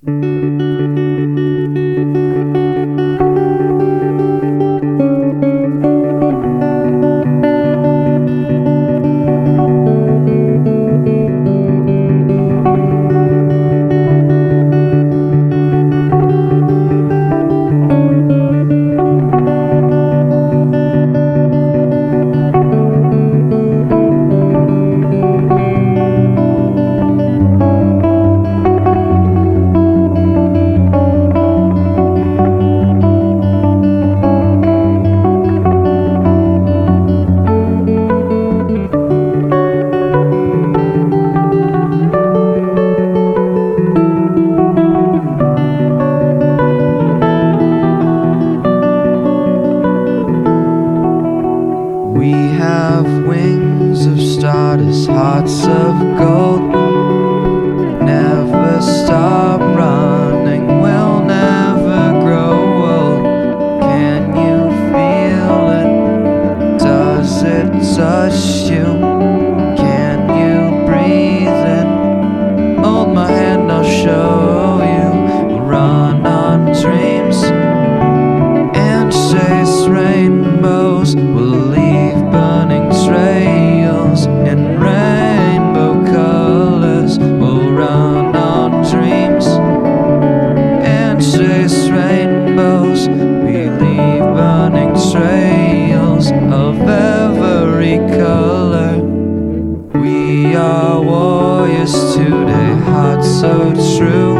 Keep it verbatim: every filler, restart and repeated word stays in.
We have wings of stardust, hearts of gold. Never stop running, we'll never grow old. Can you feel it? Does it touch you? Can you breathe it? Hold my hand, I'll show you. We'll run on dreams and chase rainbows. We'll leave burning trails in rainbow colors. We'll run on dreams and chase rainbows. We leave burning trails of every color. We are warriors today, hearts so true.